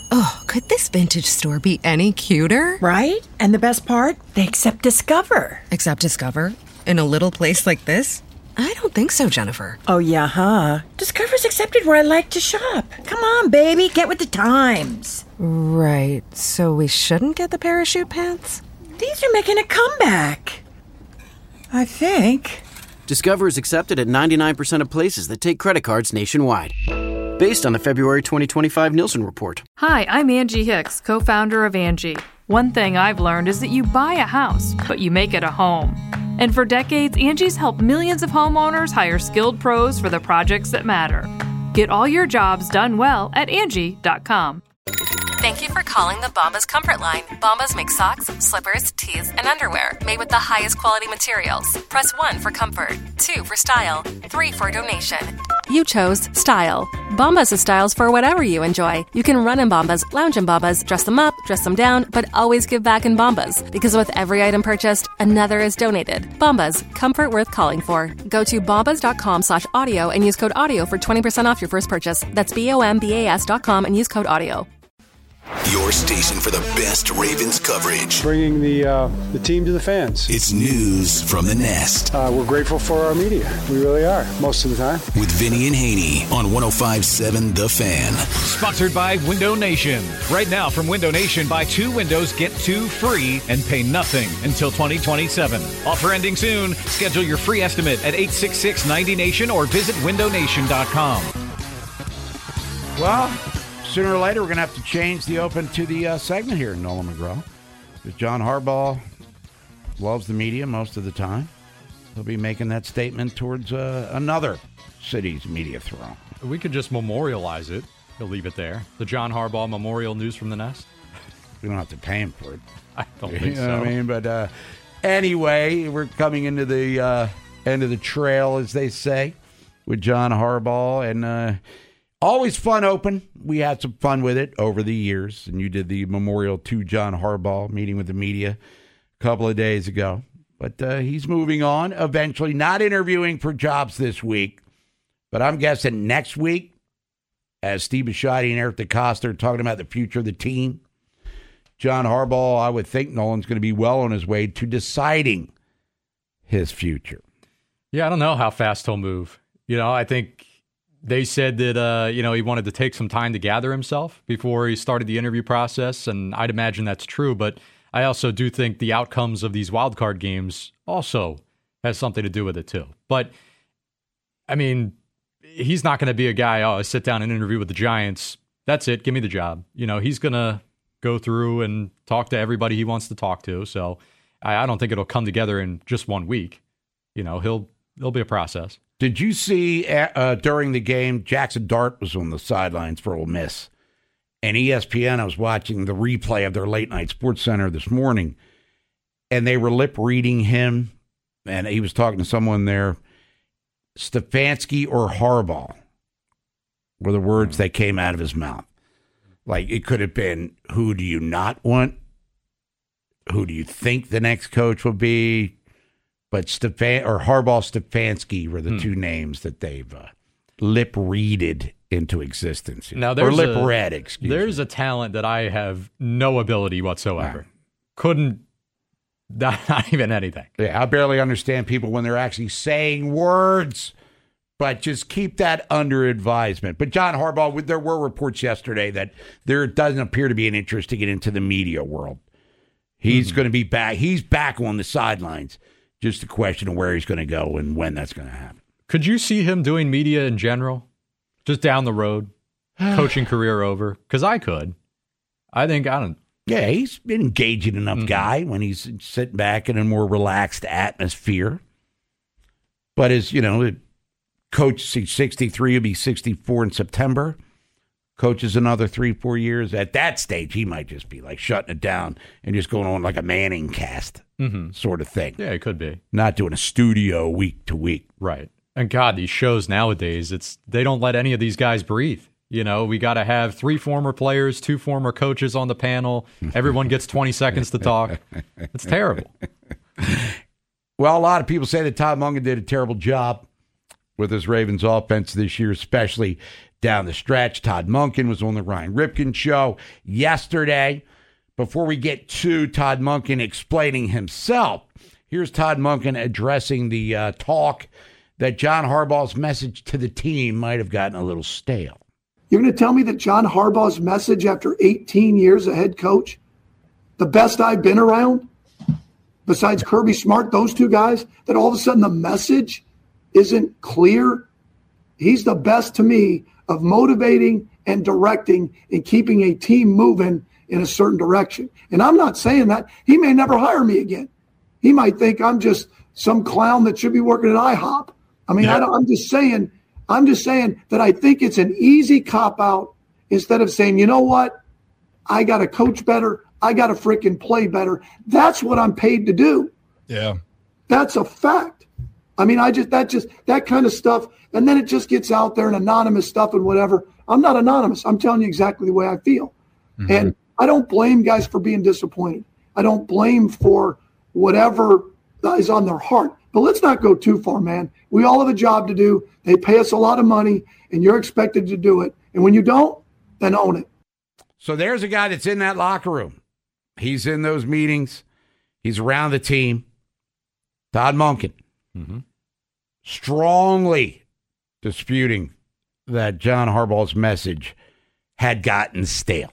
Oh, could this vintage store be any cuter? Right? And the best part? They accept Discover. Accept Discover? In a little place like this? I don't think so, Jennifer. Oh, yeah, huh? Discover's accepted where I like to shop. Come on, baby, get with the times. Right, so we shouldn't get the parachute pants? These are making a comeback. I think. Discover is accepted at 99% of places that take credit cards nationwide. Based on the February 2025 Nielsen report. Hi, I'm Angie Hicks, co-founder of Angie. One thing I've learned is that you buy a house, but you make it a home. And for decades, Angie's helped millions of homeowners hire skilled pros for the projects that matter. Get all your jobs done well at Angie.com. Thank you for calling the Bombas Comfort Line. Bombas make socks, slippers, tees, and underwear made with the highest quality materials. Press 1 for comfort, 2 for style, 3 for donation. You chose style. Bombas is styles for whatever you enjoy. You can run in Bombas, lounge in Bombas, dress them up, dress them down, but always give back in Bombas. Because with every item purchased, another is donated. Bombas, comfort worth calling for. Go to bombas.com/audio and use code AUDIO for 20% off your first purchase. That's BOMBAS.com and use code AUDIO. Your station for the best Ravens coverage. Bringing the team to the fans. It's news from the Nest. We're grateful for our media. We really are, most of the time. With Vinny and Haney on 105.7 The Fan. Sponsored by Window Nation. Right now from Window Nation, buy 2 windows, get 2 free, and pay nothing until 2027. Offer ending soon. Schedule your free estimate at 866-90Nation or visit windownation.com. Well, sooner or later, we're going to have to change the open to the segment here, Nolan McGraw. Because John Harbaugh loves the media most of the time. He'll be making that statement towards another city's media throne. We could just memorialize it. He'll leave it there. The John Harbaugh Memorial News from the Nest. We don't have to pay him for it. I don't think so. You know what I mean? But anyway, we're coming into the end of the trail, as they say, with John Harbaugh. And always fun open. We had some fun with it over the years. And you did the memorial to John Harbaugh meeting with the media a couple of days ago. But he's moving on eventually, not interviewing for jobs this week. But I'm guessing next week, as Steve Bisciotti and Eric DeCosta are talking about the future of the team, John Harbaugh, I would think Nolan's going to be well on his way to deciding his future. Yeah, I don't know how fast he'll move. You know, I think they said that, he wanted to take some time to gather himself before he started the interview process, and I'd imagine that's true. But I also do think the outcomes of these wildcard games also has something to do with it, too. But, I mean, he's not going to be a guy, I sit down and interview with the Giants. That's it. Give me the job. You know, he's going to go through and talk to everybody he wants to talk to. So I don't think it'll come together in just 1 week. You know, there'll be a process. Did you see during the game, Jackson Dart was on the sidelines for Ole Miss, and ESPN, I was watching the replay of their late night Sports Center this morning, and they were lip reading him, and he was talking to someone there. Stefanski or Harbaugh were the words that came out of his mouth. Like, it could have been, who do you not want? Who do you think the next coach will be? But Harbaugh, Stefanski were the two names that they've lip-readed into existence. Now, or lip-read, excuse me. There's a talent that I have no ability whatsoever. Couldn't, not even anything. Yeah, I barely understand people when they're actually saying words. But just keep that under advisement. But John Harbaugh, there were reports yesterday that there doesn't appear to be an interest to get into the media world. He's going to be back. He's back on the sidelines. Just a question of where he's going to go and when that's going to happen. Could you see him doing media in general? Just down the road? Coaching career over? Because I could. I don't. Yeah, he's been engaging enough guy when he's sitting back in a more relaxed atmosphere. But as, coach 63, will be 64 in September. Coaches another 3-4 years. At that stage, he might just be like shutting it down and just going on like a Manning cast sort of thing. Yeah, it could be. Not doing a studio week to week. Right. And God, these shows nowadays, they don't let any of these guys breathe. You know, we got to have 3 former players, 2 former coaches on the panel. Everyone gets 20 seconds to talk. It's terrible. Well, a lot of people say that Todd Monken did a terrible job with his Ravens offense this year, especially down the stretch. Todd Monken was on the Ryan Ripken show yesterday. Before we get to Todd Monken explaining himself, here's Todd Monken addressing the talk that John Harbaugh's message to the team might have gotten a little stale. You're going to tell me that John Harbaugh's message after 18 years as head coach, the best I've been around, besides Kirby Smart, those two guys, that all of a sudden the message isn't clear? He's the best to me of motivating and directing and keeping a team moving in a certain direction. And I'm not saying that. He may never hire me again. He might think I'm just some clown that should be working at IHOP. I mean, I'm just saying that I think it's an easy cop-out instead of saying, you know what, I got to coach better, I got to freaking play better. That's what I'm paid to do. Yeah. That's a fact. I mean, that kind of stuff, and then it just gets out there and anonymous stuff and whatever. I'm not anonymous. I'm telling you exactly the way I feel. Mm-hmm. And I don't blame guys for being disappointed. I don't blame for whatever is on their heart. But let's not go too far, man. We all have a job to do. They pay us a lot of money, and you're expected to do it. And when you don't, then own it. So there's a guy that's in that locker room. He's in those meetings. He's around the team. Todd Monken. Mm-hmm. Strongly disputing that John Harbaugh's message had gotten stale.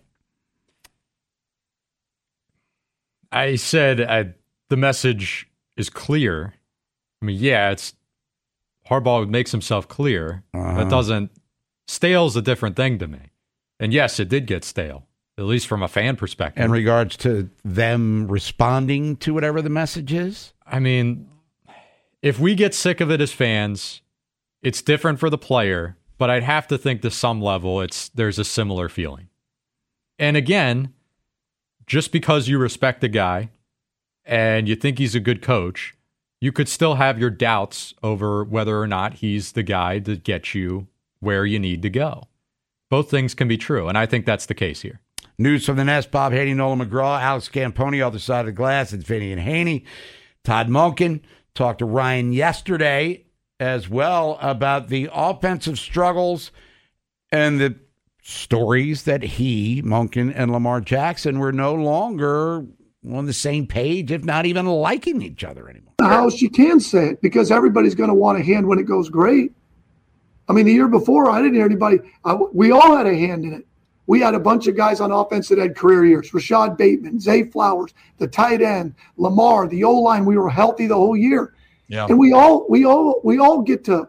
I said the message is clear. I mean, yeah, it's Harbaugh makes himself clear. That doesn't stale's a different thing to me. And yes, it did get stale, at least from a fan perspective. In regards to them responding to whatever the message is? I mean, if we get sick of it as fans, it's different for the player, but I'd have to think to some level there's a similar feeling. And again, just because you respect the guy and you think he's a good coach, you could still have your doubts over whether or not he's the guy to get you where you need to go. Both things can be true, and I think that's the case here. News from the Nest: Bob Haney, Nolan McGraw, Alex Camponi, other side of the glass. It's Vinny and Haney. Todd Monken talked to Ryan yesterday as well about the offensive struggles and the stories that he, Monken, and Lamar Jackson were no longer on the same page, if not even liking each other anymore. How else you can say it, because everybody's going to want a hand when it goes great. I mean, the year before, I didn't hear anybody. We all had a hand in it. We had a bunch of guys on offense that had career years. Rashad Bateman, Zay Flowers, the tight end, Lamar, the O-line. We were healthy the whole year. Yeah. And we all get to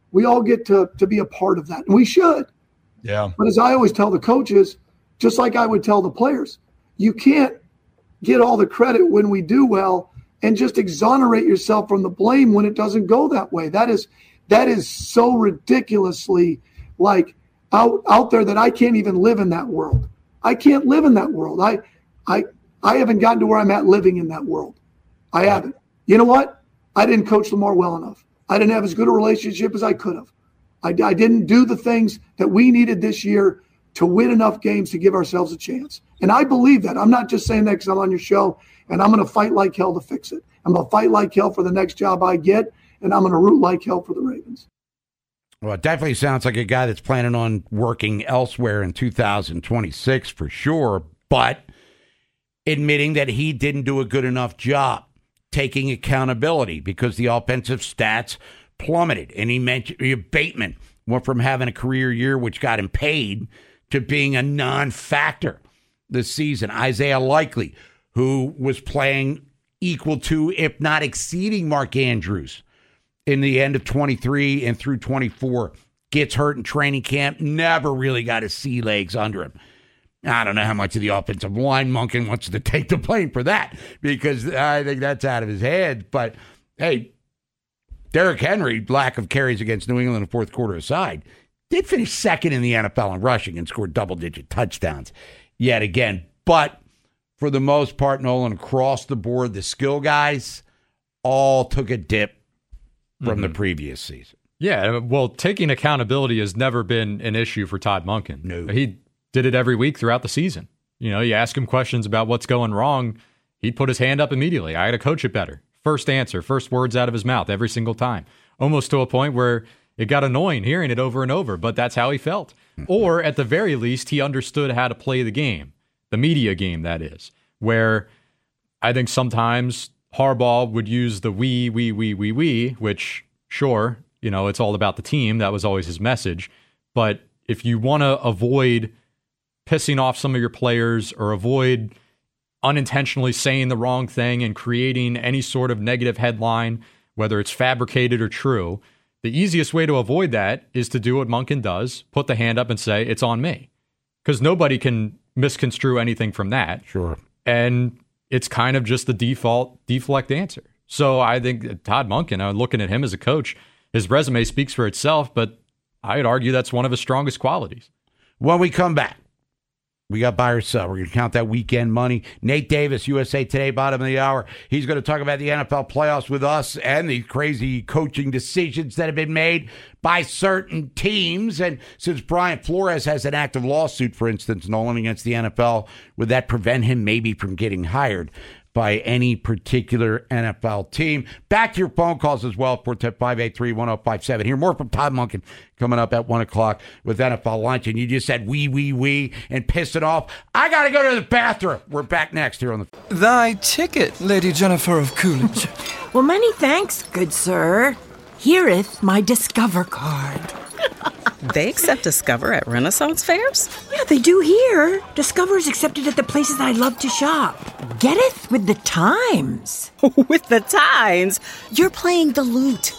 be a part of that. And we should. Yeah. But as I always tell the coaches, just like I would tell the players, you can't get all the credit when we do well and just exonerate yourself from the blame when it doesn't go that way. That is so ridiculously like out there that I can't even live in that world. I can't live in that world. I haven't gotten to where I'm at living in that world. I haven't. You know what? I didn't coach Lamar well enough. I didn't have as good a relationship as I could have. I didn't do the things that we needed this year to win enough games to give ourselves a chance. And I believe that. I'm not just saying that because I'm on your show, and I'm going to fight like hell to fix it. I'm going to fight like hell for the next job I get, and I'm going to root like hell for the Ravens. Well, it definitely sounds like a guy that's planning on working elsewhere in 2026 for sure, but admitting that he didn't do a good enough job taking accountability because the offensive stats plummeted. And he mentioned Bateman went from having a career year, which got him paid, to being a non-factor this season. Isaiah Likely, who was playing equal to, if not exceeding, Mark Andrews in the end of 23 and through 24, gets hurt in training camp, never really got his sea legs under him. I don't know how much of the offensive line Monken wants to take the blame for that, because I think that's out of his head. But, hey, Derrick Henry, lack of carries against New England in the fourth quarter aside, did finish second in the NFL in rushing and scored double-digit touchdowns yet again. But for the most part, Nolan, across the board, the skill guys all took a dip from the previous season. Yeah, well, taking accountability has never been an issue for Todd Monken. No. He did it every week throughout the season. You know, you ask him questions about what's going wrong, he'd put his hand up immediately. I got to coach it better. First answer, first words out of his mouth every single time. Almost to a point where It got annoying hearing it over and over, but that's how he felt. Or at the very least, he understood how to play the game, the media game, that is, where I think sometimes Harbaugh would use the we, which, sure, it's all about the team. That was always his message. But if you want to avoid pissing off some of your players or avoid unintentionally saying the wrong thing and creating any sort of negative headline, whether it's fabricated or true, the easiest way to avoid that is to do what Monken does, put the hand up and say, it's on me. Because nobody can misconstrue anything from that. Sure. And it's kind of just the deflect answer. So I think Todd Monken, I'm looking at him as a coach, his resume speaks for itself, but I'd argue that's one of his strongest qualities. When we come back, we got buy or sell. We're going to count that weekend money. Nate Davis, USA Today, bottom of the hour. He's going to talk about the NFL playoffs with us and the crazy coaching decisions that have been made by certain teams. And since Brian Flores has an active lawsuit, for instance, Nolan, against the NFL, would that prevent him maybe from getting hired by any particular NFL team? Back to your phone calls as well, 410-583-1057. Hear more from Todd Monken coming up at 1 o'clock with NFL Lunch. And you just said we, and piss it off. I got to go to the bathroom. We're back next here on the... Thy ticket, Lady Jennifer of Coolidge. Well, many thanks, good sir. Here'th my Discover card. They accept Discover at Renaissance fairs? Yeah, they do here. Discover is accepted at the places I love to shop. Getteth with the times. With the times? You're playing the lute.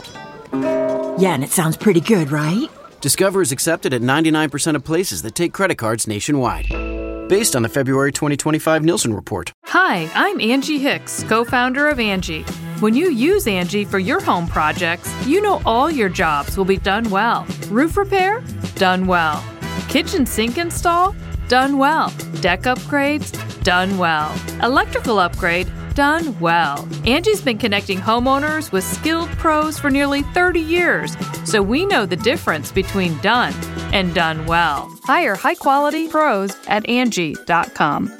Yeah, and it sounds pretty good, right? Discover is accepted at 99% of places that take credit cards nationwide. Based on the February 2025 Nielsen report. Hi, I'm Angie Hicks, co-founder of Angie. When you use Angie for your home projects, you know all your jobs will be done well. Roof repair? Done well. Kitchen sink install? Done well. Deck upgrades? Done well. Electrical upgrade? Done well. Angie's been connecting homeowners with skilled pros for nearly 30 years, so we know the difference between done and done well. Hire high-quality pros at Angie.com.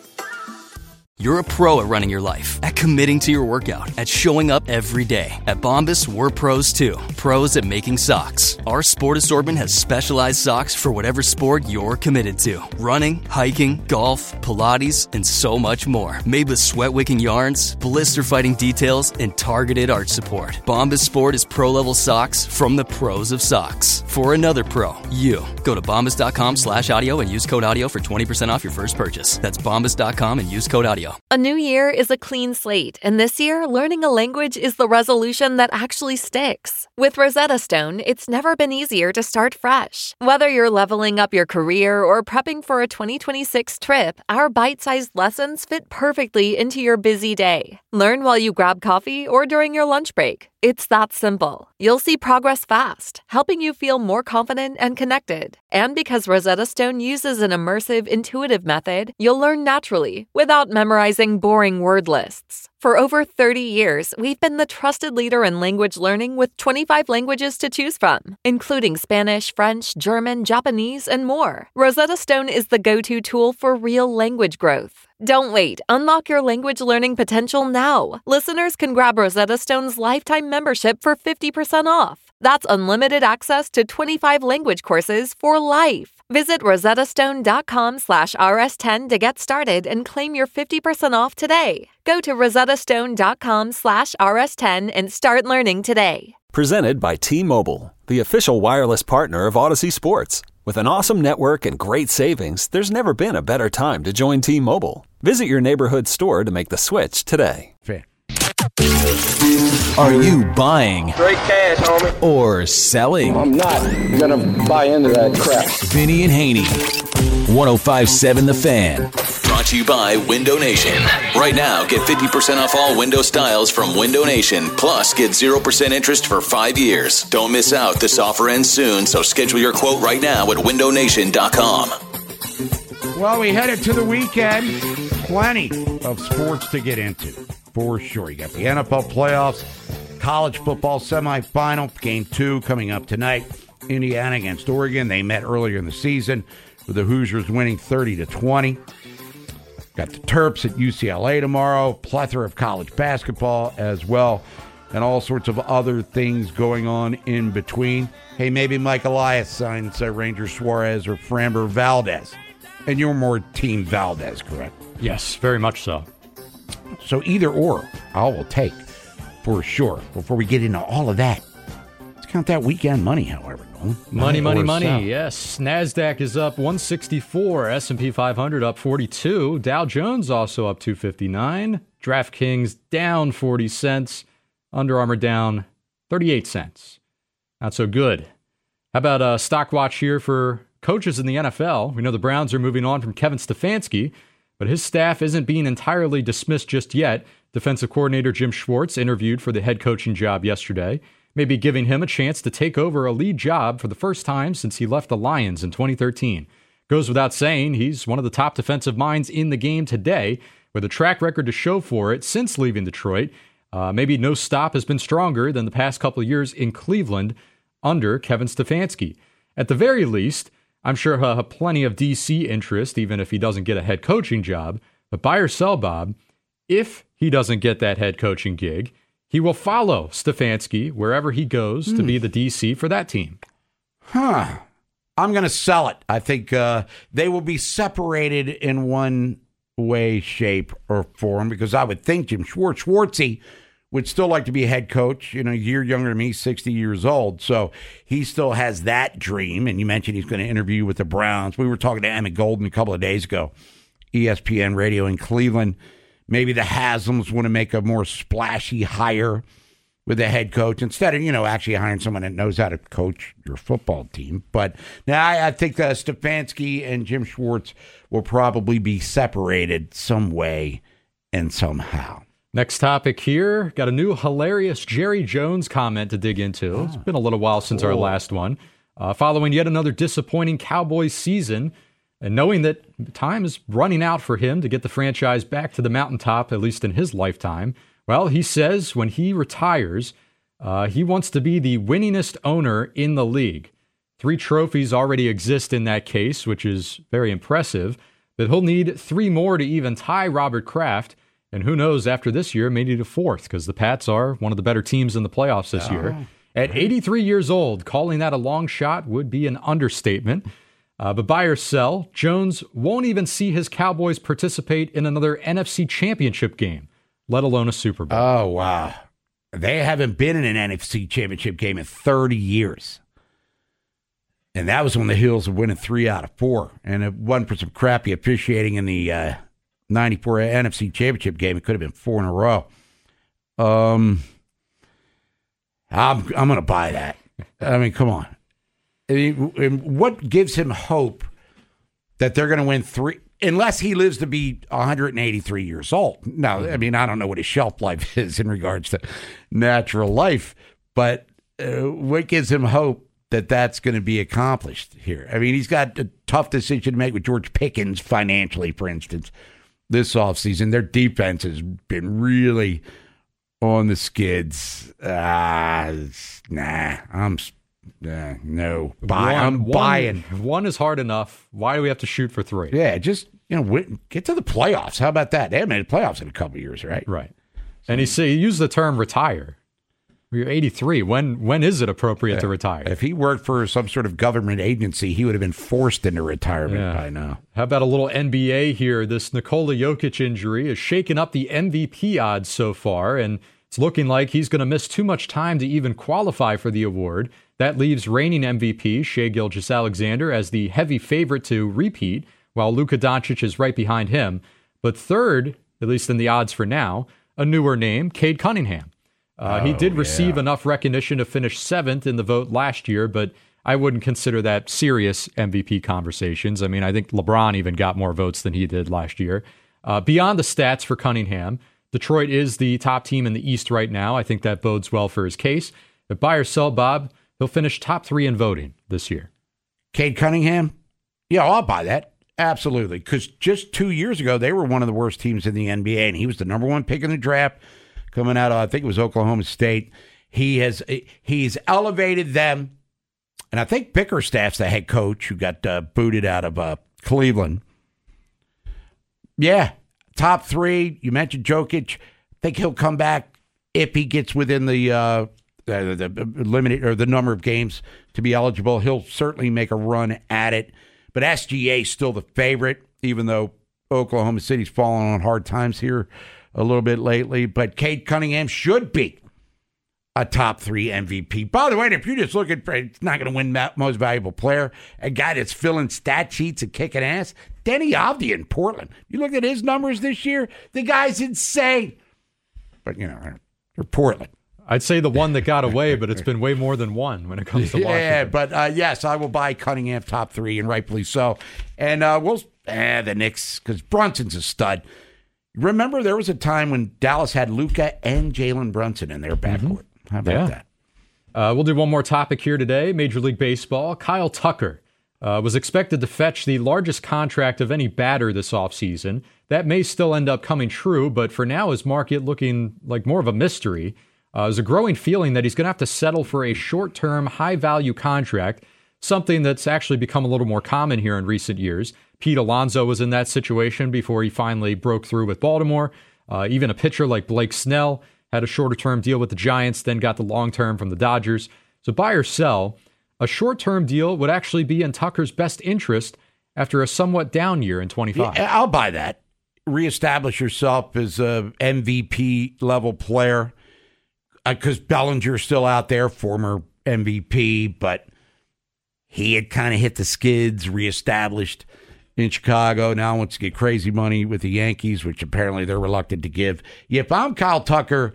You're a pro at running your life, at committing to your workout, at showing up every day. At Bombas, we're pros too. Pros at making socks. Our sport assortment has specialized socks for whatever sport you're committed to. Running, hiking, golf, Pilates, and so much more. Made with sweat-wicking yarns, blister-fighting details, and targeted arch support. Bombas Sport is pro-level socks from the pros of socks. For another pro, you. Go to bombas.com/audio and use code audio for 20% off your first purchase. That's bombas.com and use code audio. A new year is a clean slate, and this year, learning a language is the resolution that actually sticks. With Rosetta Stone, it's never been easier to start fresh. Whether you're leveling up your career or prepping for a 2026 trip, our bite-sized lessons fit perfectly into your busy day. Learn while you grab coffee or during your lunch break. It's that simple. You'll see progress fast, helping you feel more confident and connected. And because Rosetta Stone uses an immersive, intuitive method, you'll learn naturally without memorizing boring word lists. For over 30 years, we've been the trusted leader in language learning with 25 languages to choose from, including Spanish, French, German, Japanese, and more. Rosetta Stone is the go-to tool for real language growth. Don't wait. Unlock your language learning potential now. Listeners can grab Rosetta Stone's lifetime membership for 50% off. That's unlimited access to 25 language courses for life. Visit rosettastone.com/rs10 to get started and claim your 50% off today. Go to rosettastone.com/rs10 and start learning today. Presented by T-Mobile, the official wireless partner of Odyssey Sports. With an awesome network and great savings, there's never been a better time to join T-Mobile. Visit your neighborhood store to make the switch today. Fair. Are you buying? Straight cash, homie. Or selling? I'm not gonna buy into that crap. Vinny and Haney, 105.7 The Fan. Brought to you by Window Nation. Right now, get 50% off all window styles from Window Nation. Plus, get 0% interest for 5 years. Don't miss out. This offer ends soon, so schedule your quote right now at windownation.com. Well, we headed to the weekend. Plenty of sports to get into, for sure. You got the NFL playoffs, college football semifinal, game 2 coming up tonight. Indiana against Oregon. They met earlier in the season with the Hoosiers winning 30-20. Got the Terps at UCLA tomorrow. Plethora of college basketball as well. and all sorts of other things going on in between. Hey, maybe Mike Elias signs Ranger Suarez or Framber Valdez. And you're more Team Valdez, correct? Yes, very much so. So either or, I will take for sure. Before we get into all of that, let's count that weekend money, however. Money. Yes. NASDAQ is up 164. S&P 500 up 42. Dow Jones also up 259. DraftKings down 40 cents. Under Armour down 38 cents. Not so good. How about a stock watch here for coaches in the NFL? We know the Browns are moving on from Kevin Stefanski, but his staff isn't being entirely dismissed just yet. Defensive coordinator Jim Schwartz interviewed for the head coaching job yesterday, maybe giving him a chance to take over a lead job for the first time since he left the Lions in 2013. Goes without saying, he's one of the top defensive minds in the game today, with a track record to show for it since leaving Detroit. Maybe no stop has been stronger than the past couple of years in Cleveland under Kevin Stefanski. At the very least, I'm sure he'll have plenty of DC interest, even if he doesn't get a head coaching job. But buy or sell, Bob, if he doesn't get that head coaching gig, he will follow Stefanski wherever he goes to be the DC for that team. I'm going to sell it. I think they will be separated in one way, shape, or form, because I would think Jim Schwartzy would still like to be a head coach, a year younger than me, 60 years old. So he still has that dream. And you mentioned he's going to interview with the Browns. We were talking to Emmett Golden a couple of days ago, ESPN Radio in Cleveland. Maybe the Haslam's want to make a more splashy hire with the head coach instead of, actually hiring someone that knows how to coach your football team. But now I think Stefanski and Jim Schwartz will probably be separated some way and somehow. Next topic here. Got a new hilarious Jerry Jones comment to dig into. It's been a little while since our last one. Following yet another disappointing Cowboys season, and knowing that time is running out for him to get the franchise back to the mountaintop, at least in his lifetime, well, he says when he retires, he wants to be the winningest owner in the league. 3 trophies already exist in that case, which is very impressive, but he'll need 3 more to even tie Robert Kraft. And who knows, after this year, maybe the 4th, because the Pats are one of the better teams in the playoffs this year. At 83 years old, calling that a long shot would be an understatement. But buy or sell, Jones won't even see his Cowboys participate in another NFC Championship game, let alone a Super Bowl. Oh, wow. They haven't been in an NFC Championship game in 30 years. And that was when the Hills were winning 3 out of 4. And it wasn't for some crappy officiating in the 94 NFC Championship game, it could have been 4 in a row. I'm going to buy that. I mean, come on. I mean, what gives him hope that they're going to win 3, unless he lives to be 183 years old? Now, I mean, I don't know what his shelf life is in regards to natural life, but what gives him hope that that's going to be accomplished here? I mean, he's got a tough decision to make with George Pickens financially, for instance, this offseason. Their defense has been really on the skids. No. I'm buying. 1 is hard enough. Why do we have to shoot for 3? Yeah, just, get to the playoffs. How about that? They haven't made the playoffs in a couple of years, right? Right. And he used the term retire. You're 83. When is it appropriate to retire? If he worked for some sort of government agency, he would have been forced into retirement by now. How about a little NBA here? This Nikola Jokic injury has shaken up the MVP odds so far, and it's looking like he's going to miss too much time to even qualify for the award. That leaves reigning MVP Shai Gilgeous-Alexander as the heavy favorite to repeat, while Luka Doncic is right behind him. But third, at least in the odds for now, a newer name, Cade Cunningham. He did receive enough recognition to finish 7th in the vote last year, but I wouldn't consider that serious MVP conversations. I mean, I think LeBron even got more votes than he did last year. Beyond the stats for Cunningham, Detroit is the top team in the East right now. I think that bodes well for his case. If buy or sell, Bob, he'll finish top 3 in voting this year. Cade Cunningham? Yeah, I'll buy that. Absolutely. Because just 2 years ago, they were one of the worst teams in the NBA, and he was the number 1 pick in the draft. Coming out of, I think it was Oklahoma State. He's elevated them. And I think Bickerstaff's the head coach who got booted out of Cleveland. Yeah, top 3. You mentioned Jokic. I think he'll come back if he gets within the limited or the number of games to be eligible, he'll certainly make a run at it. But SGA is still the favorite, even though Oklahoma City's fallen on hard times here a little bit lately. But Cade Cunningham should be a top 3 MVP. By the way, if you're just looking for, it's not going to win most valuable player, a guy that's filling stat sheets and kicking ass, Denny Avdia in Portland. You look at his numbers this year, the guy's insane. But, they're Portland. I'd say the one that got away, but it's been way more than one when it comes to Washington. Yeah, but yes, I will buy Cunningham top 3, and rightfully so. And the Knicks, because Brunson's a stud. Remember, there was a time when Dallas had Luka and Jalen Brunson in their backcourt. How about that? We'll do one more topic here today. Major League Baseball. Kyle Tucker was expected to fetch the largest contract of any batter this offseason. That may still end up coming true, but for now, his market looking like more of a mystery. There's a growing feeling that he's going to have to settle for a short-term, high-value contract, something that's actually become a little more common here in recent years. Pete Alonso was in that situation before he finally broke through with Baltimore. Even a pitcher like Blake Snell had a shorter-term deal with the Giants, then got the long-term from the Dodgers. So buy or sell, a short-term deal would actually be in Tucker's best interest after a somewhat down year in 25. Yeah, I'll buy that. Reestablish yourself as a MVP-level player. Because Bellinger's still out there, former MVP, but he had kind of hit the skids, reestablished in Chicago. Now wants to get crazy money with the Yankees, which apparently they're reluctant to give. If I'm Kyle Tucker,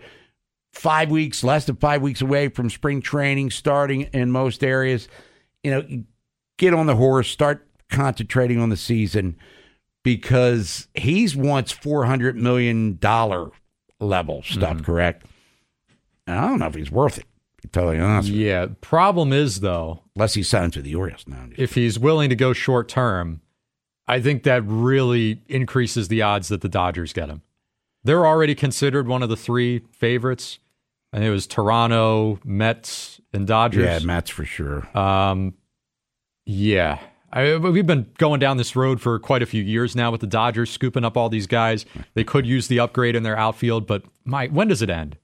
less than 5 weeks away from spring training, starting in most areas, get on the horse, start concentrating on the season, because he's once $400 million level stuff, correct? I don't know if he's worth it, to tell you honest. Yeah, problem is, though, unless he signs with the Orioles now. If he's willing to go short term, I think that really increases the odds that the Dodgers get him. They're already considered one of the 3 favorites. I think it was Toronto, Mets, and Dodgers. Yeah, Mets for sure. Yeah. We've been going down this road for quite a few years now with the Dodgers scooping up all these guys. They could use the upgrade in their outfield, but when does it end?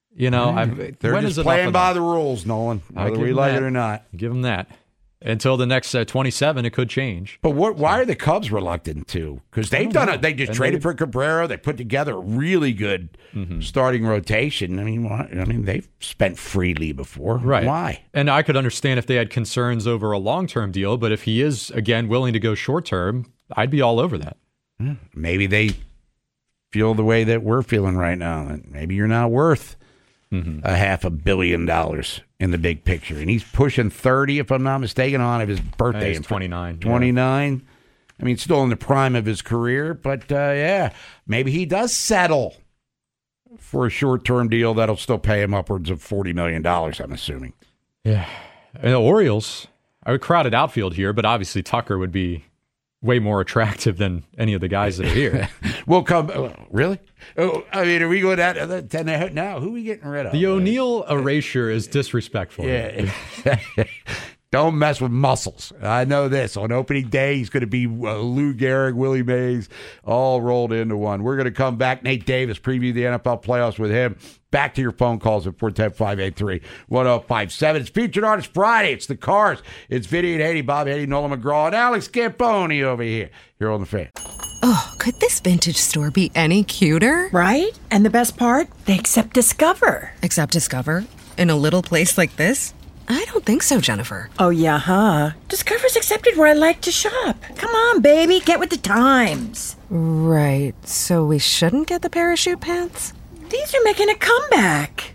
They're just playing by the rules, Nolan, whether we like it or not. Give them that. Until the next 27, it could change. But why are the Cubs reluctant to? Because they've done it. They just traded for Cabrera. They put together a really good starting rotation. I mean, they've spent freely before. Right. Why? And I could understand if they had concerns over a long-term deal, but if he is, again, willing to go short-term, I'd be all over that. Maybe they feel the way that we're feeling right now. That maybe you're not worth a $500 million in the big picture. And he's pushing 30, if I'm not mistaken, on his birthday. He's 29. 29. Yeah. I mean, still in the prime of his career. But, maybe he does settle for a short-term deal that'll still pay him upwards of $40 million, I'm assuming. Yeah. And the Orioles, I would crowded outfield here, but obviously Tucker would be way more attractive than any of the guys that are here. We'll come. Really? Oh, I mean, are we going out now? Who are we getting rid of? The O'Neill erasure is disrespectful. Yeah. Don't mess with muscles. I know this. On opening day, he's going to be Lou Gehrig, Willie Mays, all rolled into one. We're going to come back. Nate Davis, preview the NFL playoffs with him. Back to your phone calls at 410-583-1057. It's Featured Artist Friday. It's the Cars. It's Vinny and Haiti, Bob Haiti, Nolan McGraw, and Alex Camponi over here on the Fan. Oh, could this vintage store be any cuter? Right? And the best part? They accept Discover. Accept Discover? In a little place like this? I don't think so, Jennifer. Oh, yeah, huh? Discover's accepted where I like to shop. Come on, baby, get with the times. Right, so we shouldn't get the parachute pants? These are making a comeback.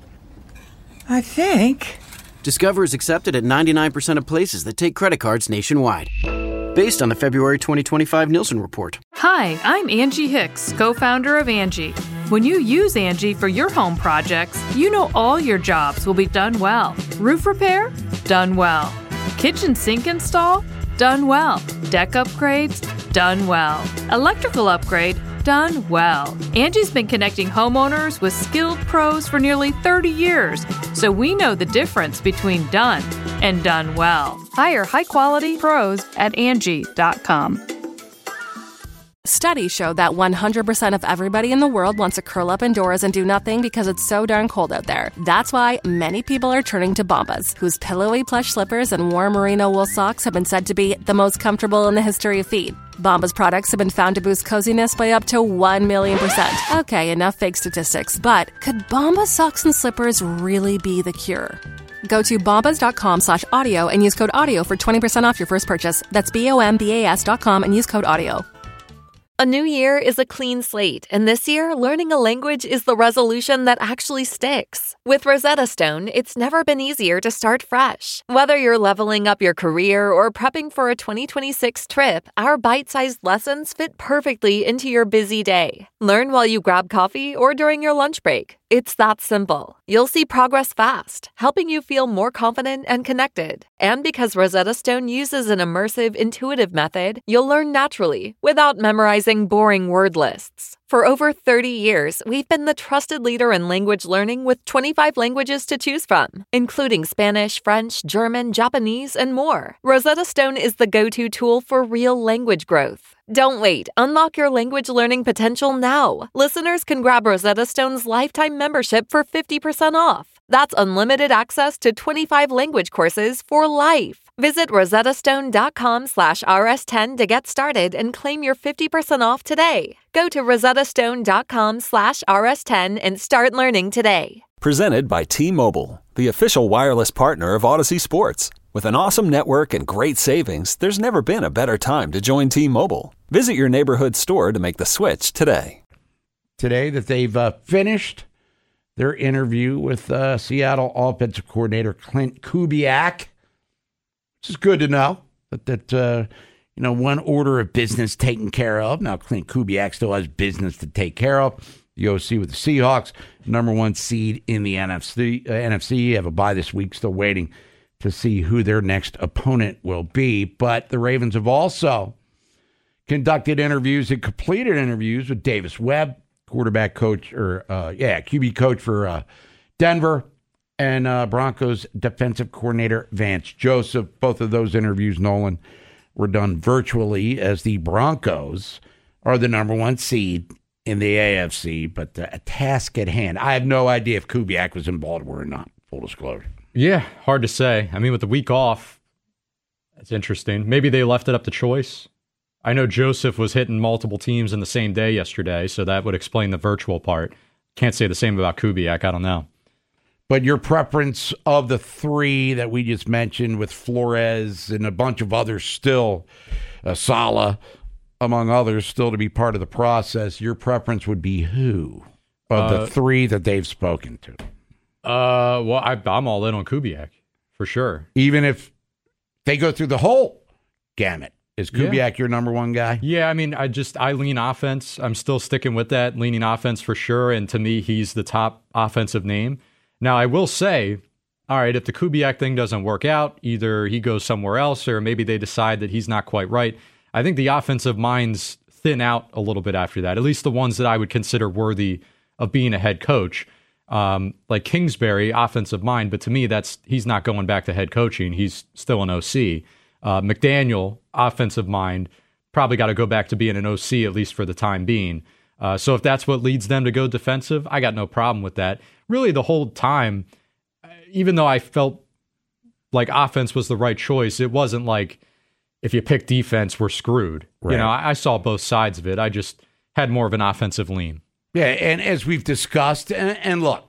I think. Discover is accepted at 99% of places that take credit cards nationwide. Based on the February 2025 Nielsen report. Hi, I'm Angie Hicks, co-founder of Angie. When you use Angie for your home projects, you know all your jobs will be done well. Roof repair? Done well. Kitchen sink install? Done well. Deck upgrades? Done well. Electrical upgrade? Done well. Angie's been connecting homeowners with skilled pros for nearly 30 years, so we know the difference between done and done well. Hire high-quality pros at Angie.com. Studies show that 100% of everybody in the world wants to curl up indoors and do nothing because it's so darn cold out there. That's why many people are turning to Bombas, whose pillowy plush slippers and warm merino wool socks have been said to be the most comfortable in the history of feet. Bombas products have been found to boost coziness by up to 1,000,000%. Okay, enough fake statistics, but could Bombas socks and slippers really be the cure? Go to bombas.com/audio and use code AUDIO for 20% off your first purchase. That's BOMBAS.com and use code AUDIO. A new year is a clean slate, and this year, learning a language is the resolution that actually sticks. With Rosetta Stone, it's never been easier to start fresh. Whether you're leveling up your career or prepping for a 2026 trip, our bite-sized lessons fit perfectly into your busy day. Learn while you grab coffee or during your lunch break. It's that simple. You'll see progress fast, helping you feel more confident and connected. And because Rosetta Stone uses an immersive, intuitive method, you'll learn naturally without memorizing boring word lists. For over 30 years, we've been the trusted leader in language learning with 25 languages to choose from, including Spanish, French, German, Japanese, and more. Rosetta Stone is the go-to tool for real language growth. Don't wait. Unlock your language learning potential now. Listeners can grab Rosetta Stone's lifetime membership for 50% off. That's unlimited access to 25 language courses for life. Visit rosettastone.com/rs10 to get started and claim your 50% off today. Go to rosettastone.com/rs10 and start learning today. Presented by T-Mobile, the official wireless partner of Odyssey Sports. With an awesome network and great savings, there's never been a better time to join T-Mobile. Visit your neighborhood store to make the switch today. Today that they've finished their interview with Seattle offensive coordinator Clint Kubiak, which is good to know that one order of business taken care of. Now, Clint Kubiak still has business to take care of. The OC with the Seahawks, number one seed in the NFC. Have a bye this week, still waiting to see who their next opponent will be. But the Ravens have also conducted interviews and completed interviews with Davis Webb, quarterback coach, QB coach for Denver, and Broncos defensive coordinator Vance Joseph. Both of those interviews, Nolan, were done virtually as the Broncos are the number one seed in the AFC. But a task at hand. I have no idea if Kubiak was in Baltimore or not, full disclosure. Yeah, hard to say. I mean, with the week off, that's interesting. Maybe they left it up to choice. I know Joseph was hitting multiple teams in the same day yesterday, so that would explain the virtual part. Can't say the same about Kubiak. I don't know. But your preference of the three that we just mentioned with Flores and a bunch of others still, Saleh, among others, still to be part of the process, your preference would be who of the three that they've spoken to? Well, I'm all in on Kubiak, for sure. Even if they go through the whole gamut. Is Kubiak your number one guy? Yeah, I mean, I lean offense. I'm still sticking with that, leaning offense for sure. And to me, he's the top offensive name. Now, I will say, all right, if the Kubiak thing doesn't work out, either he goes somewhere else or maybe they decide that he's not quite right. I think the offensive minds thin out a little bit after that, at least the ones that I would consider worthy of being a head coach. Like Kingsbury, offensive mind, but to me, he's not going back to head coaching. He's still an OC. McDaniel, offensive mind, probably got to go back to being an OC, at least for the time being. So if that's what leads them to go defensive, I got no problem with that. Really, the whole time, even though I felt like offense was the right choice, it wasn't like if you pick defense, we're screwed. Right. You know, I saw both sides of it. I just had more of an offensive lean. Yeah, and as we've discussed, and look,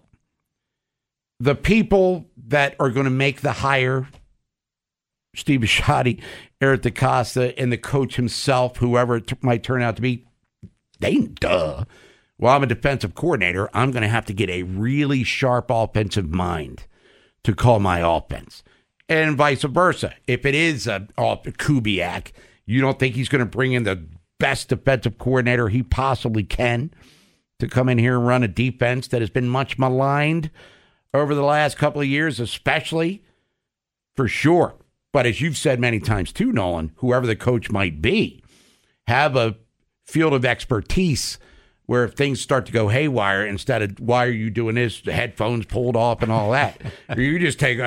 the people that are going to make the hire, Steve Bisciotti, Eric DeCosta, and the coach himself, whoever it might turn out to be, well, I'm a defensive coordinator. I'm going to have to get a really sharp offensive mind to call my offense. And vice versa. If it is Kubiak, you don't think he's going to bring in the best defensive coordinator he possibly can to come in here and run a defense that has been much maligned over the last couple of years, especially, for sure. But as you've said many times too, Nolan, whoever the coach might be, have a field of expertise where if things start to go haywire, instead of why are you doing this, the headphones pulled off and all that, you just take,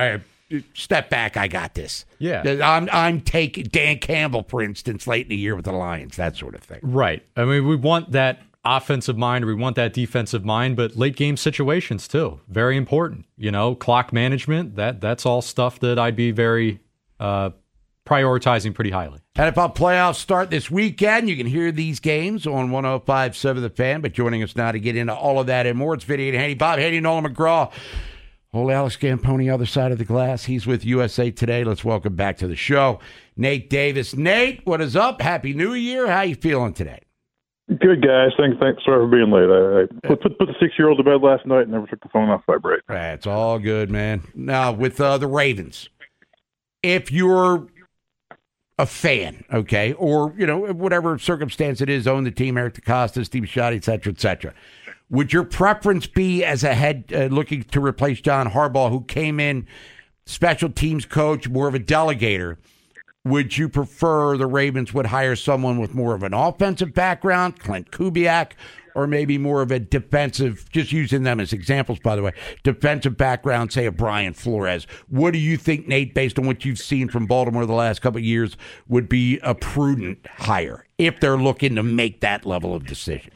step back, I got this. Yeah. I'm taking Dan Campbell, for instance, late in the year with the Lions, that sort of thing. Right. I mean, we want that offensive mind, we want that defensive mind, but late game situations too, very important. Clock management, that's all stuff that I'd be very prioritizing pretty highly. NFL playoffs start this weekend. You can hear these games on 105.7 The Fan, but joining us now to get into all of that and more, it's Vinny and Haney, Bob Haney, Nolan McGraw. Old Alex Camponi, other side of the glass. He's with USA Today. Let's welcome back to the show Nate Davis. Nate, what is up? Happy New Year. How you feeling today? Good, guys. Thanks. Sorry for being late. I put the 6-year-old to bed last night and never took the phone off vibrate. That's all good, man. Now, with the Ravens, if you're a fan, okay, or, whatever circumstance it is, own the team, Eric DeCosta, Steve Bisciotti, et cetera, would your preference be as a head looking to replace John Harbaugh, who came in special teams coach, more of a delegator? Would you prefer the Ravens would hire someone with more of an offensive background, Clint Kubiak, or maybe more of a defensive, just using them as examples, by the way, defensive background, say a Brian Flores? What do you think, Nate, based on what you've seen from Baltimore the last couple of years, would be a prudent hire if they're looking to make that level of decision?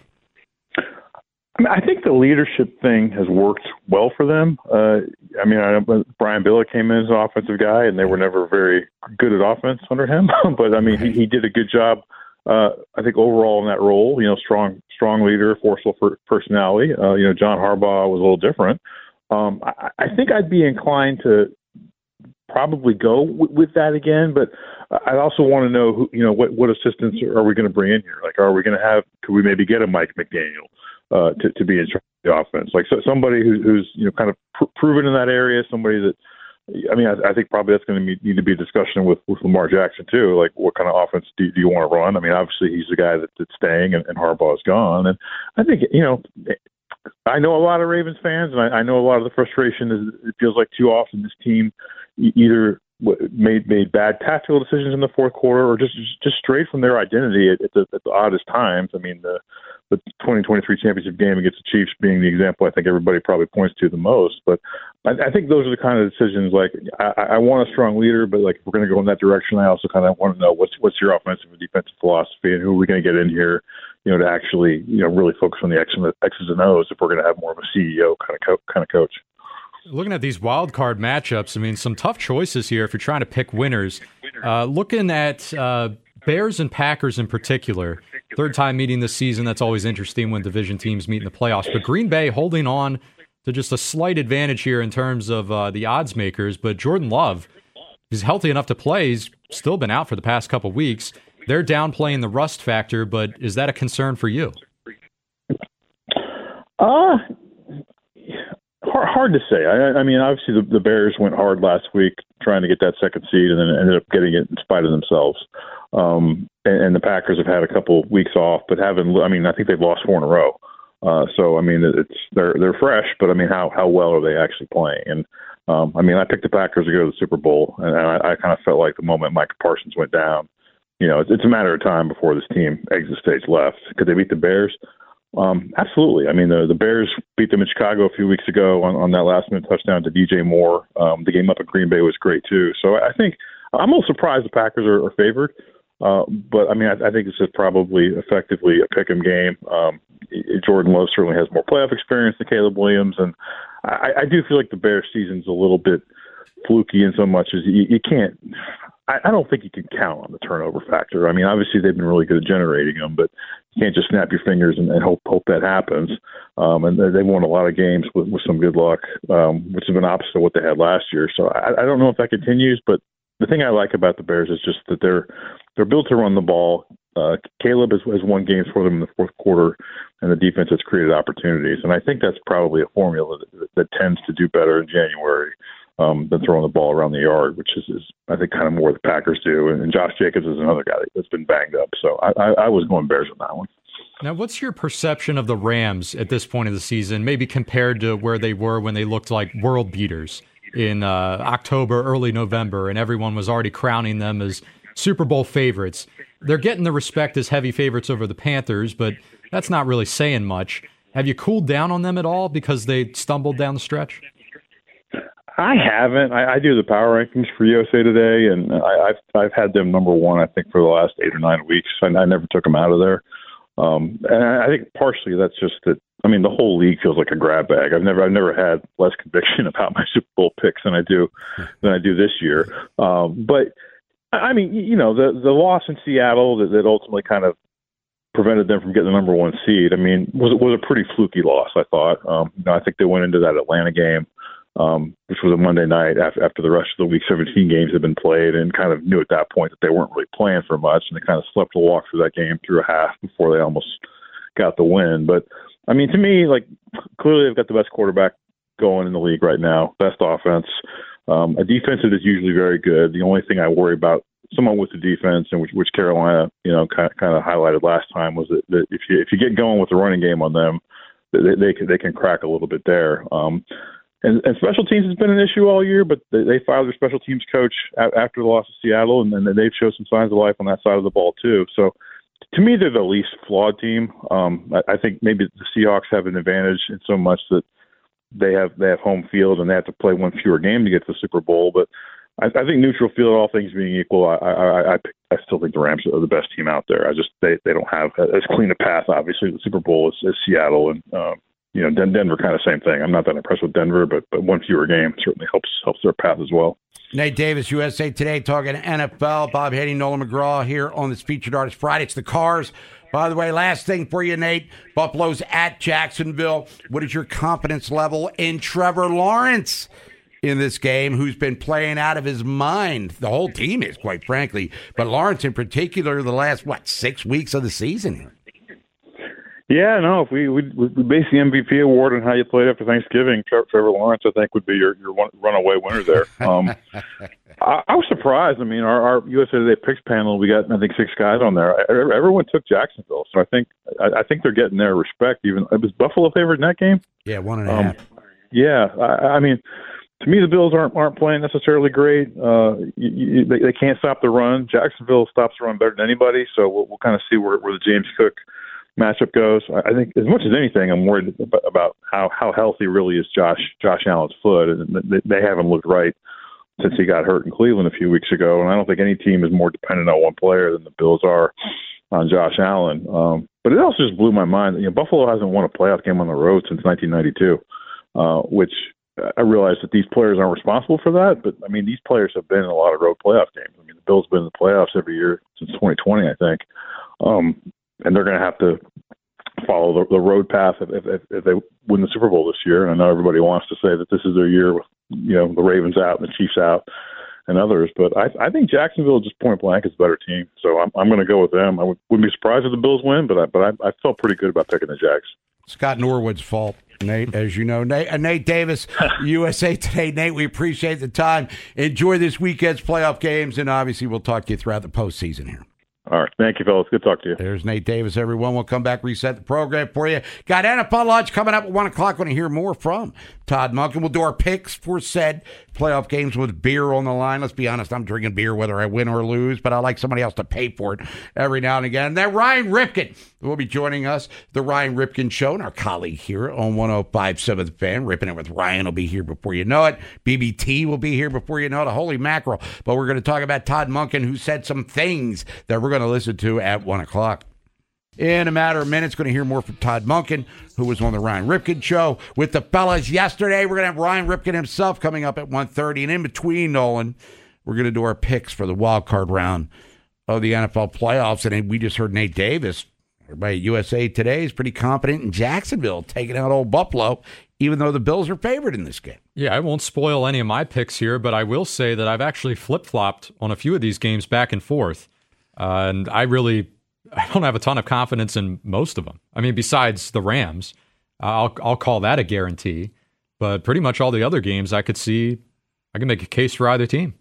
I think the leadership thing has worked well for them. I know Brian Billick came in as an offensive guy, and they were never very good at offense under him. But, he did a good job, I think, overall in that role. Strong leader, forceful personality. John Harbaugh was a little different. I think I'd be inclined to probably go with that again, but I also want to know what assistants are we going to bring in here? Like, could we maybe get a Mike McDaniel to be in charge of the offense? Like, so somebody who's kind of proven in that area, somebody that, I think probably that's going to need to be a discussion with Lamar Jackson too. Like, what kind of offense do you want to run? Obviously he's the guy that's staying and Harbaugh is gone. And I think, I know a lot of Ravens fans, and I know a lot of the frustration is it feels like too often this team either made bad tactical decisions in the fourth quarter or just strayed from their identity at the oddest times. The 2023 championship game against the Chiefs being the example I think everybody probably points to the most. But I think those are the kind of decisions, like, I want a strong leader, but, like, if we're going to go in that direction, I also kind of want to know what's your offensive and defensive philosophy, and who are we going to get in here, to actually, really focus on the X's and O's if we're going to have more of a CEO kind of coach. Looking at these wild card matchups, some tough choices here if you're trying to pick winners. Looking at Bears and Packers in particular, third time meeting this season. That's always interesting when division teams meet in the playoffs. But Green Bay holding on to just a slight advantage here in terms of the odds makers. But Jordan Love is healthy enough to play. He's still been out for the past couple weeks. They're downplaying the rust factor, but is that a concern for you? Hard to say. Obviously the Bears went hard last week trying to get that second seed and then ended up getting it in spite of themselves. And the Packers have had a couple weeks off, but I think they've lost 4 in a row. They're fresh, but how well are they actually playing? And I picked the Packers to go to the Super Bowl, and I kind of felt like the moment Micah Parsons went down, it's a matter of time before this team exits stage left. Could they beat the Bears? Absolutely. The Bears beat them in Chicago a few weeks ago on that last-minute touchdown to DJ Moore. The game up in Green Bay was great too. So I think I'm a little surprised the Packers are favored. But I think this is probably effectively a pick 'em game. Jordan Love certainly has more playoff experience than Caleb Williams, and I do feel like the Bears season's a little bit fluky in so much as you can't. I don't think you can count on the turnover factor. Obviously they've been really good at generating them, but you can't just snap your fingers and hope that happens. And they've won a lot of games with some good luck, which has been opposite of what they had last year. So I don't know if that continues, but the thing I like about the Bears is just that they're built to run the ball. Caleb has won games for them in the fourth quarter, and the defense has created opportunities. And I think that's probably a formula that tends to do better in January than throwing the ball around the yard, which is I think kind of more the Packers do. And Josh Jacobs is another guy that's been banged up. So I was going Bears on that one. Now, what's your perception of the Rams at this point of the season, maybe compared to where they were when they looked like world beaters in October, early November, and everyone was already crowning them as Super Bowl favorites? They're getting the respect as heavy favorites over the Panthers, but that's not really saying much. Have you cooled down on them at all because they stumbled down the stretch? I haven't. I do the power rankings for USA Today, and I've had them number one, I think, for the last 8 or 9 weeks. I never took them out of there. And I think partially that's just that. I mean, the whole league feels like a grab bag. I've never had less conviction about my Super Bowl picks than I do this year. But I mean, the loss in Seattle that ultimately kind of prevented them from getting the number one seed. I mean, was a pretty fluky loss, I thought. I think they went into that Atlanta game, which was a Monday night after the rest of the Week 17 games had been played, and kind of knew at that point that they weren't really playing for much, and they kind of slept to walk through that game through a half before they almost got the win. But I mean, to me, like, clearly they've got the best quarterback going in the league right now, best offense. A defense that is usually very good. The only thing I worry about somewhat with the defense, and which Carolina, kind of highlighted last time, was that if you get going with the running game on them, they can crack a little bit there. And special teams has been an issue all year, but they fired their special teams coach after the loss of Seattle, and then they've showed some signs of life on that side of the ball too. So to me, they're the least flawed team. I think maybe the Seahawks have an advantage in so much that they have home field and they have to play one fewer game to get to the Super Bowl. But I think neutral field, all things being equal, I still think the Rams are the best team out there. They don't have as clean a path, obviously, to the Super Bowl as Seattle, and Denver kind of same thing. I'm not that impressed with Denver, but one fewer game certainly helps their path as well. Nate Davis, USA Today, talking NFL. Bob Haney, Nolan McGraw here on this Featured Artist Friday. It's the Cars. By the way, last thing for you, Nate. Buffalo's at Jacksonville. What is your confidence level in Trevor Lawrence in this game, who's been playing out of his mind? The whole team is, quite frankly. But Lawrence in particular, the last, 6 weeks of the season. Yeah, no, if we base the MVP award on how you played after Thanksgiving, Trevor Lawrence, I think, would be your runaway winner there. I was surprised. I mean, our USA Today picks panel, we got, I think, 6 guys on there. Everyone took Jacksonville, so I think they're getting their respect. Even was Buffalo favored in that game? Yeah, 1.5. Yeah, I mean, to me, the Bills aren't playing necessarily great. They can't stop the run. Jacksonville stops the run better than anybody, so we'll kind of see where the James Cook matchup goes. I think as much as anything, I'm worried about how healthy really is Josh Allen's foot, and they haven't looked right since he got hurt in Cleveland a few weeks ago. And I don't think any team is more dependent on one player than the Bills are on Josh Allen. But it also just blew my mind. Buffalo hasn't won a playoff game on the road since 1992, which I realize that these players aren't responsible for that. But I mean, these players have been in a lot of road playoff games. I mean, the Bills have been in the playoffs every year since 2020, I think. And they're going to have to follow the road path if they win the Super Bowl this year. And I know everybody wants to say that this is their year with, the Ravens out and the Chiefs out and others. But I think Jacksonville, just point blank, is a better team. So I'm going to go with them. I wouldn't be surprised if the Bills win, but I felt pretty good about picking the Jags. Scott Norwood's fault, Nate, as you know. Nate Davis, USA Today. Nate, we appreciate the time. Enjoy this weekend's playoff games, and obviously we'll talk to you throughout the postseason here. All right. Thank you, fellas. Good to talk to you. There's Nate Davis, everyone. We'll come back, reset the program for you. Got NFL Lunch coming up at 1 o'clock. Want to hear more from Todd Monken. We'll do our picks for said playoff games with beer on the line. Let's be honest, I'm drinking beer whether I win or lose, but I like somebody else to pay for it every now and again. And then Ryan Ripken will be joining us, the Ryan Ripken Show, and our colleague here on 105.7 The Fan. Ripping It with Ryan will be here before you know it. BBT will be here before you know it. Holy mackerel. But we're going to talk about Todd Monken, who said some things that we're going to listen to at 1 o'clock. In a matter of minutes, going to hear more from Todd Monken, who was on the Ryan Ripken Show with the fellas yesterday. We're going to have Ryan Ripken himself coming up at 1:30. And in between, Nolan, we're going to do our picks for the wild card round of the NFL playoffs. And we just heard Nate Davis. Everybody at USA Today is pretty confident in Jacksonville taking out old Buffalo, even though the Bills are favored in this game. Yeah, I won't spoil any of my picks here, but I will say that I've actually flip-flopped on a few of these games back and forth. And I don't have a ton of confidence in most of them. I mean, besides the Rams, I'll call that a guarantee. But pretty much all the other games, I can make a case for either team.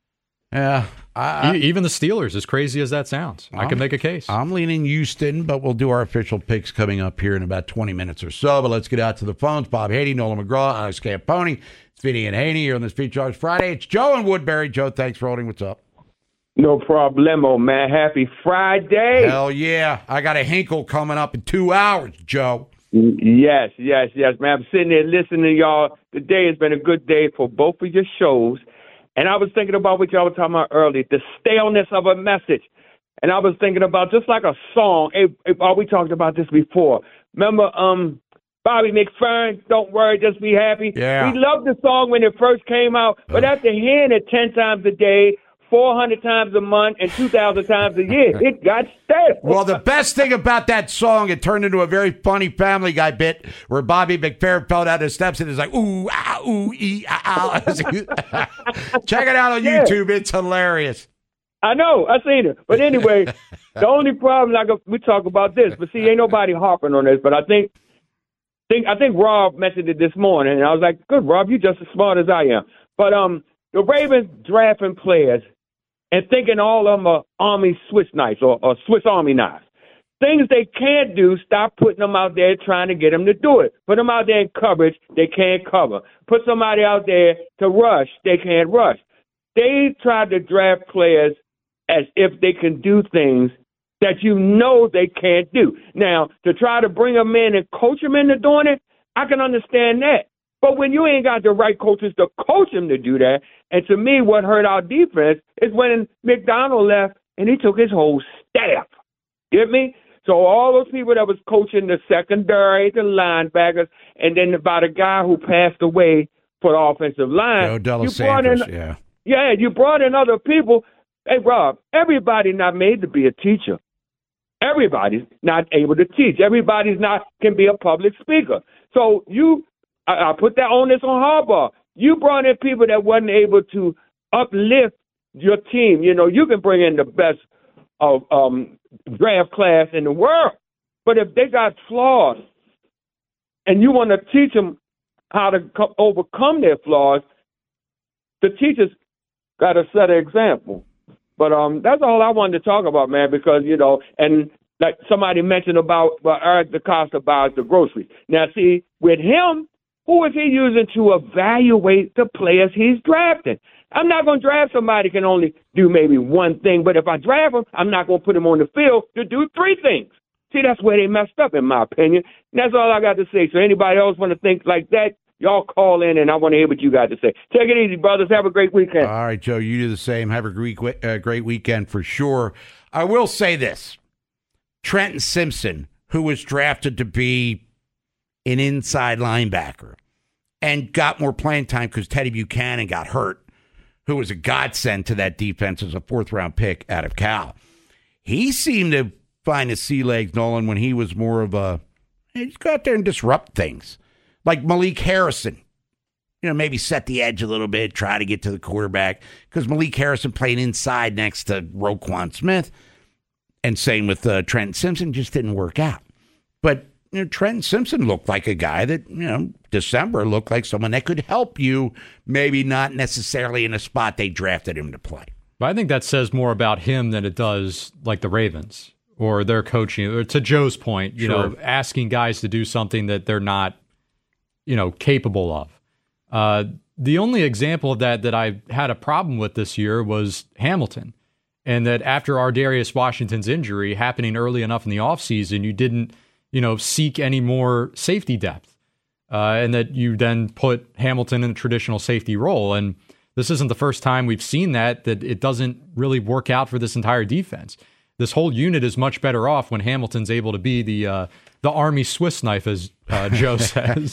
Yeah. Even the Steelers, as crazy as that sounds, I can make a case. I'm leaning Houston, but we'll do our official picks coming up here in about 20 minutes or so. But let's get out to the phones. Bob Haney, Nolan McGraw, Alex Camponi. It's Vinny and Haney here on this Feature Artist Friday. It's Joe in Woodbury. Joe, thanks for holding. What's up? No problemo, man. Happy Friday. Hell yeah. I got a Hinkle coming up in 2 hours, Joe. Yes, man. I'm sitting there listening to y'all. Today has been a good day for both of your shows. And I was thinking about what y'all were talking about earlier, the staleness of a message. And I was thinking about just like a song. We talked about this before. Remember Bobby McFerrin, Don't Worry, Just Be Happy? Yeah. We loved the song when it first came out, but after hearing it 10 times a day, 400 times a month, and 2,000 times a year, it got stale. Well, the best thing about that song, it turned into a very funny Family Guy bit where Bobby McFerrin fell down the steps and is like, ooh, ah, ooh, ee, ah, ah. Check it out on YouTube. It's hilarious. I know. I seen it. But anyway, the only problem, we talk about this, but see, ain't nobody harping on this, but I think Rob mentioned it this morning, and I was like, good, Rob, you just as smart as I am. But the Ravens drafting players and thinking all of them are Army Swiss knives or Swiss Army knives. Things they can't do, stop putting them out there trying to get them to do it. Put them out there in coverage, they can't cover. Put somebody out there to rush, they can't rush. They tried to draft players as if they can do things that you know they can't do. Now, to try to bring them in and coach them into doing it, I can understand that. But when you ain't got the right coaches to coach them to do that, and to me, what hurt our defense is when McDonald left and he took his whole staff. Get me? So all those people that was coaching the secondary, the linebackers, and then about a guy who passed away for the offensive line. Joe DeLaSantis, yeah. Yeah, you brought in other people. Hey, Rob, everybody's not made to be a teacher. Everybody's not able to teach. Everybody's not can be a public speaker. So I put that onus on Harbaugh. You brought in people that wasn't able to uplift your team. You know, you can bring in the best of draft class in the world, but if they got flaws and you want to teach them how to overcome their flaws, the teachers got to set an example. But that's all I wanted to talk about, man, because, you know, and like somebody mentioned about Eric DeCosta about the groceries. Now, see, with him, who is he using to evaluate the players he's drafting? I'm not going to draft somebody who can only do maybe one thing, but if I draft him, I'm not going to put him on the field to do three things. See, that's where they messed up, in my opinion. And that's all I got to say. So anybody else want to think like that, y'all call in, and I want to hear what you got to say. Take it easy, brothers. Have a great weekend. All right, Joe, you do the same. Have a great weekend for sure. I will say this. Trenton Simpson, who was drafted to be an inside linebacker and got more playing time because Teddy Buchanan got hurt, who was a godsend to that defense as a fourth-round pick out of Cal. He seemed to find his sea legs, Nolan, when he was more of a, just go out there and disrupt things. Like Malik Harrison, you know, maybe set the edge a little bit, try to get to the quarterback, because Malik Harrison playing inside next to Roquan Smith, and same with Trenton Simpson, just didn't work out. But you know, Trenton Simpson looked like a guy that, you know, December looked like someone that could help you, maybe not necessarily in a spot they drafted him to play. But I think that says more about him than it does like the Ravens or their coaching. Or to Joe's point, you know, asking guys to do something that they're not, you know, capable of. The only example of that I had a problem with this year was Hamilton. And that after Ardarius Washington's injury happening early enough in the offseason, you didn't, you know, seek any more safety depth. And that you then put Hamilton in a traditional safety role. And this isn't the first time we've seen that it doesn't really work out for this entire defense. This whole unit is much better off when Hamilton's able to be the Army Swiss knife, as Joe says.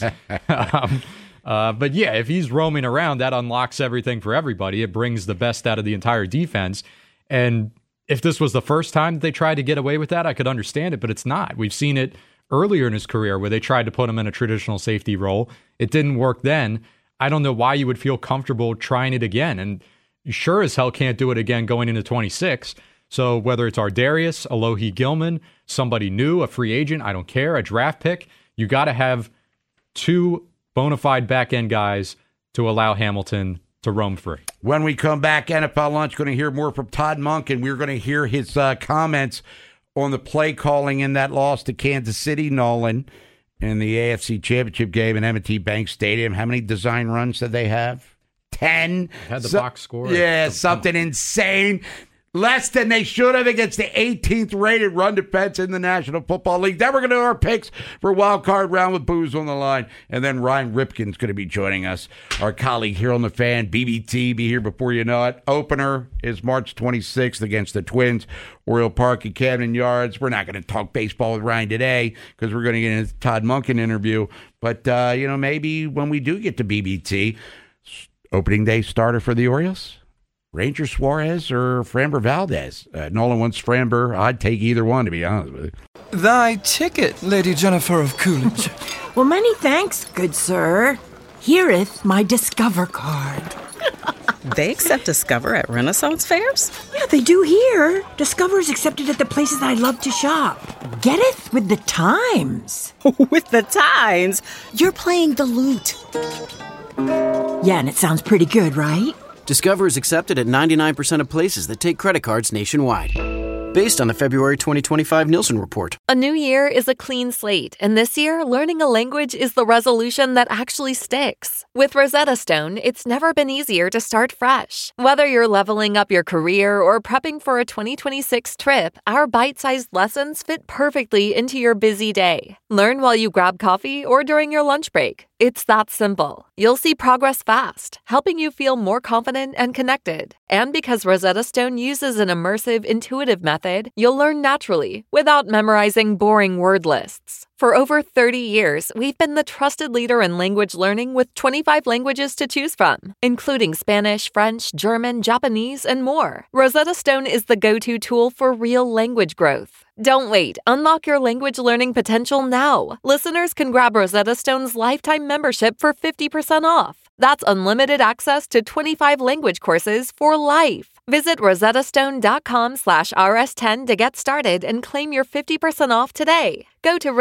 But yeah, if he's roaming around, that unlocks everything for everybody. It brings the best out of the entire defense. And if this was the first time that they tried to get away with that, I could understand it, but it's not. We've seen it earlier in his career where they tried to put him in a traditional safety role. It didn't work then. I don't know why you would feel comfortable trying it again. And you sure as hell can't do it again going into 26. So whether it's Ardarius, Alohi Gilman, somebody new, a free agent, I don't care, a draft pick, you got to have two bona fide back-end guys to allow Hamilton to roam free. When we come back, NFL Lunch, going to hear more from Todd Monk, and we're going to hear his comments on the play calling in that loss to Kansas City, Nolan, in the AFC Championship game in M&T Bank Stadium. How many design runs did they have? 10. Had the box score. Yeah, something insane. Less than they should have against the 18th rated run defense in the National Football League. Then we're going to do our picks for Wild Card Round with Booze on the line. And then Ryan Ripken's going to be joining us, our colleague here on The Fan. BBT, be here before you know it. Opener is March 26th against the Twins, Oriole Park at Camden Yards. We're not going to talk baseball with Ryan today because we're going to get into the Todd Monken interview. But, maybe when we do get to BBT, opening day starter for the Orioles? Ranger Suarez or Framber Valdez? Nolan wants Framber. I'd take either one, to be honest with you. Thy ticket, Lady Jennifer of Coolidge. Well, many thanks, good sir. Here'th my Discover card. They accept Discover at Renaissance fairs? Yeah, they do here. Discover's accepted at the places I love to shop. Getteth with the times. With the times? You're playing the lute. Yeah, and it sounds pretty good, right? Discover is accepted at 99% of places that take credit cards nationwide. Based on the February 2025 Nielsen report. A new year is a clean slate, and this year, learning a language is the resolution that actually sticks. With Rosetta Stone, it's never been easier to start fresh. Whether you're leveling up your career or prepping for a 2026 trip, our bite-sized lessons fit perfectly into your busy day. Learn while you grab coffee or during your lunch break. It's that simple. You'll see progress fast, helping you feel more confident and connected. And because Rosetta Stone uses an immersive, intuitive method, you'll learn naturally without memorizing boring word lists. For over 30 years, we've been the trusted leader in language learning with 25 languages to choose from, including Spanish, French, German, Japanese, and more. Rosetta Stone is the go-to tool for real language growth. Don't wait. Unlock your language learning potential now. Listeners can grab Rosetta Stone's lifetime membership for 50% off. That's unlimited access to 25 language courses for life. Visit rosettastone.com/rs10 to get started and claim your 50% off today. Go to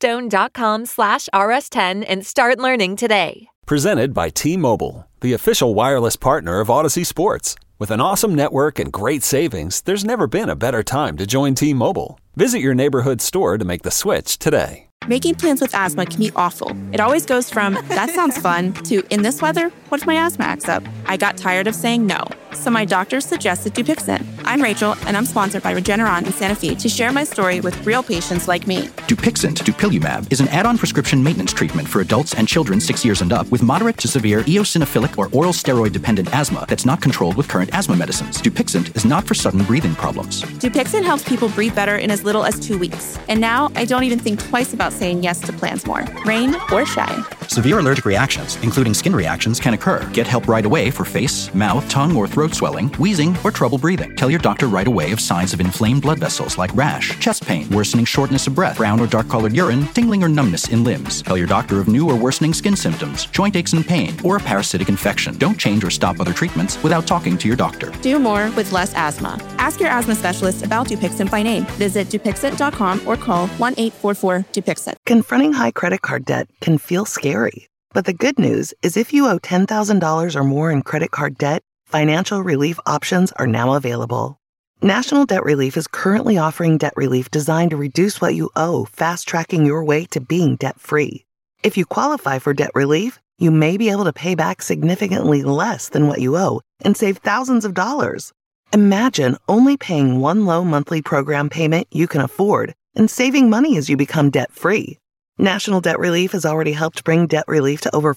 rosettastone.com/rs10 and start learning today. Presented by T-Mobile, the official wireless partner of Odyssey Sports. With an awesome network and great savings, there's never been a better time to join T-Mobile. Visit your neighborhood store to make the switch today. Making plans with asthma can be awful. It always goes from, that sounds fun, to, in this weather, what if my asthma acts up? I got tired of saying no, so my doctor suggested Dupixent. I'm Rachel, and I'm sponsored by Regeneron in Santa Fe to share my story with real patients like me. Dupixent, dupilumab, is an add-on prescription maintenance treatment for adults and children 6 years and up with moderate to severe eosinophilic or oral steroid-dependent asthma that's not controlled with current asthma medicines. Dupixent is not for sudden breathing problems. Dupixent helps people breathe better in as little as 2 weeks. And now I don't even think twice about saying yes to plans more, rain or shine. Severe allergic reactions, including skin reactions, can occur. Get help right away for face, mouth, tongue, or throat swelling, wheezing, or trouble breathing. Tell your doctor right away of signs of inflamed blood vessels like rash, chest pain, worsening shortness of breath, brown or dark-colored urine, tingling or numbness in limbs. Tell your doctor of new or worsening skin symptoms, joint aches and pain, or a parasitic infection. Don't change or stop other treatments without talking to your doctor. Do more with less asthma. Ask your asthma specialist about Dupixent by name. Visit Dupixent.com or call 1-844-DUPIXENT. Confronting high credit card debt can feel scary. But the good news is if you owe $10,000 or more in credit card debt, financial relief options are now available. National Debt Relief is currently offering debt relief designed to reduce what you owe, fast-tracking your way to being debt-free. If you qualify for debt relief, you may be able to pay back significantly less than what you owe and save thousands of dollars. Imagine only paying one low monthly program payment you can afford and saving money as you become debt-free. National Debt Relief has already helped bring debt relief to over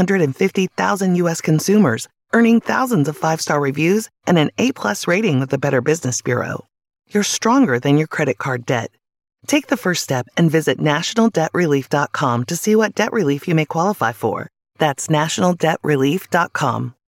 550,000 U.S. consumers, earning thousands of 5-star reviews and an A+ rating with the Better Business Bureau. You're stronger than your credit card debt. Take the first step and visit nationaldebtrelief.com to see what debt relief you may qualify for. That's nationaldebtrelief.com.